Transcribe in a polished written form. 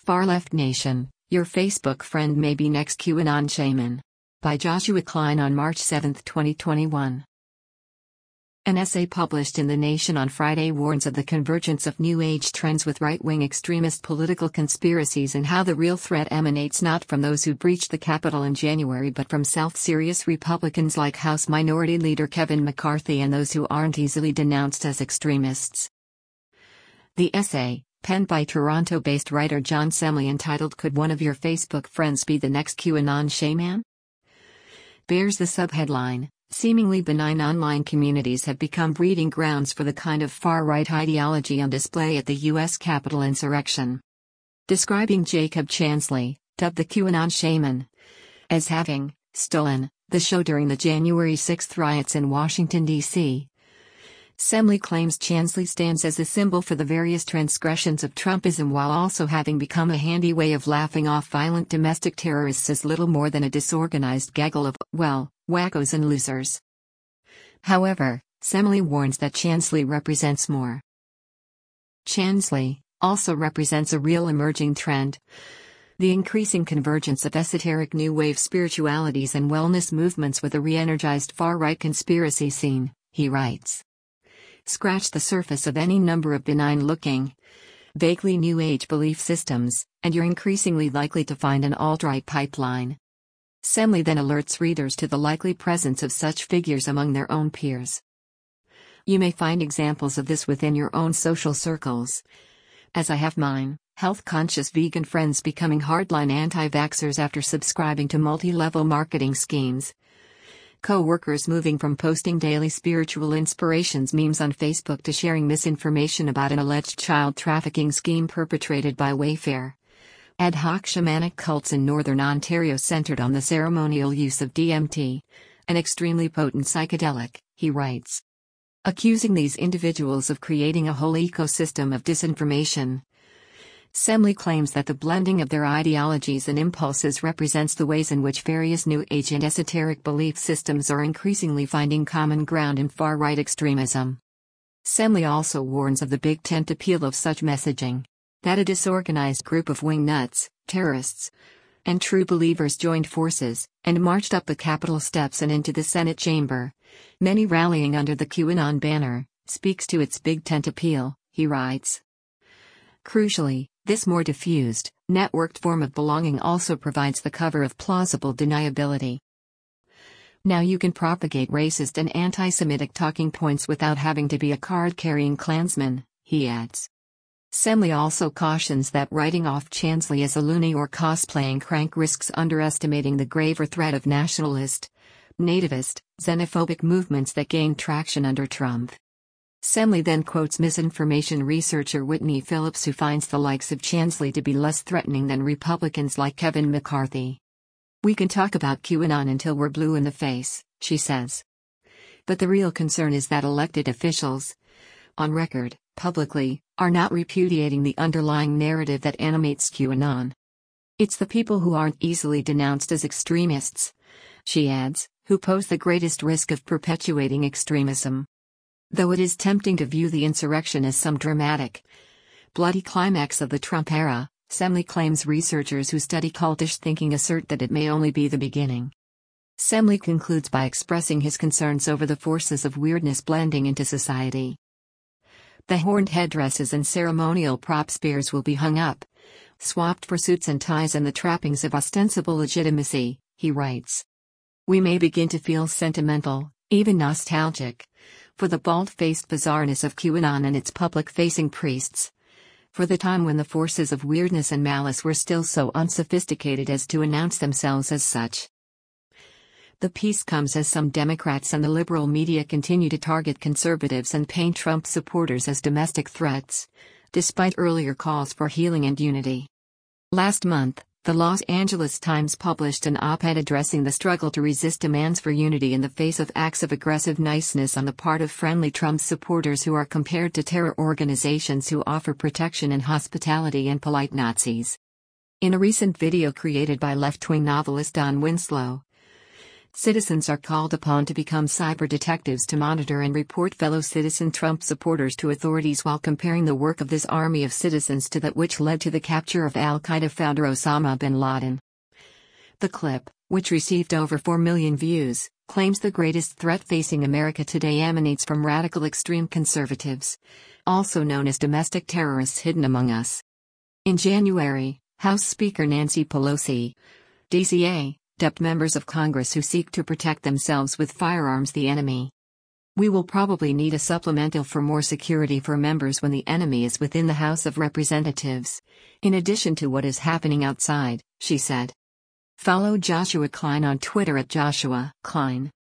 Far Left Nation, Your Facebook Friend May Be Next QAnon Shaman. By Joshua Klein on March 7, 2021. An essay published in The Nation on Friday warns of the convergence of New Age trends with right-wing extremist political conspiracies and how the real threat emanates not from those who breached the Capitol in January but from self-serious Republicans like House Minority Leader Kevin McCarthy and those who aren't easily denounced as extremists. The essay, penned by Toronto-based writer John Semley entitled Could One of Your Facebook Friends Be the Next QAnon Shaman? Bears the subheadline, Seemingly benign online communities have become breeding grounds for the kind of far-right ideology on display at the U.S. Capitol insurrection. Describing Jacob Chansley, dubbed the QAnon Shaman, as having stolen the show during the January 6 riots in Washington, D.C., Semley claims Chansley stands as a symbol for the various transgressions of Trumpism while also having become a handy way of laughing off violent domestic terrorists as little more than a disorganized gaggle of, well, wackos and losers. However, Semley warns that Chansley represents more. Chansley also represents a real emerging trend: the increasing convergence of esoteric new wave spiritualities and wellness movements with a re-energized far-right conspiracy scene, he writes. Scratch the surface of any number of benign-looking, vaguely New Age belief systems, and you're increasingly likely to find an alt-right pipeline. Semley then alerts readers to the likely presence of such figures among their own peers. You may find examples of this within your own social circles, as I have mine: health-conscious vegan friends becoming hardline anti-vaxxers after subscribing to multi-level marketing schemes, co-workers moving from posting daily spiritual inspirations memes on Facebook to sharing misinformation about an alleged child trafficking scheme perpetrated by Wayfair, ad hoc shamanic cults in Northern Ontario centered on the ceremonial use of DMT, an extremely potent psychedelic, he writes. Accusing these individuals of creating a whole ecosystem of disinformation, Semley claims that the blending of their ideologies and impulses represents the ways in which various New Age and esoteric belief systems are increasingly finding common ground in far-right extremism. Semley also warns of the big tent appeal of such messaging: that a disorganized group of wingnuts, terrorists, and true believers joined forces and marched up the Capitol steps and into the Senate chamber, many rallying under the QAnon banner, speaks to its big tent appeal, he writes. Crucially, this more diffused, networked form of belonging also provides the cover of plausible deniability. Now you can propagate racist and anti-Semitic talking points without having to be a card-carrying Klansman, he adds. Semley also cautions that writing off Chansley as a loony or cosplaying crank risks underestimating the graver threat of nationalist, nativist, xenophobic movements that gained traction under Trump. Semley then quotes misinformation researcher Whitney Phillips, who finds the likes of Chansley to be less threatening than Republicans like Kevin McCarthy. We can talk about QAnon until we're blue in the face, she says. But the real concern is that elected officials, on record, publicly, are not repudiating the underlying narrative that animates QAnon. It's the people who aren't easily denounced as extremists, she adds, who pose the greatest risk of perpetuating extremism. Though it is tempting to view the insurrection as some dramatic, bloody climax of the Trump era, Semley claims researchers who study cultish thinking assert that it may only be the beginning. Semley concludes by expressing his concerns over the forces of weirdness blending into society. The horned headdresses and ceremonial prop spears will be hung up, swapped for suits and ties and the trappings of ostensible legitimacy, he writes. We may begin to feel sentimental, even nostalgic, for the bald-faced bizarreness of QAnon and its public-facing priests, for the time when the forces of weirdness and malice were still so unsophisticated as to announce themselves as such. The piece comes as some Democrats and the liberal media continue to target conservatives and paint Trump supporters as domestic threats, despite earlier calls for healing and unity. Last month, the Los Angeles Times published an op-ed addressing the struggle to resist demands for unity in the face of acts of aggressive niceness on the part of friendly Trump supporters who are compared to terror organizations who offer protection and hospitality and polite Nazis. In a recent video created by left-wing novelist Don Winslow, Citizens are called upon to become cyber detectives to monitor and report fellow citizen Trump supporters to authorities while comparing the work of this army of citizens to that which led to the capture of al-Qaeda founder Osama bin Laden. The clip, which received over 4 million views, claims the greatest threat facing America today emanates from radical extreme conservatives, also known as domestic terrorists hidden among us. In January, House Speaker Nancy Pelosi, DCA, dubbed members of Congress who seek to protect themselves with firearms the enemy. We will probably need a supplemental for more security for members when the enemy is within the House of Representatives, in addition to what is happening outside, she said. Follow Joshua Klein on Twitter at Joshua Klein.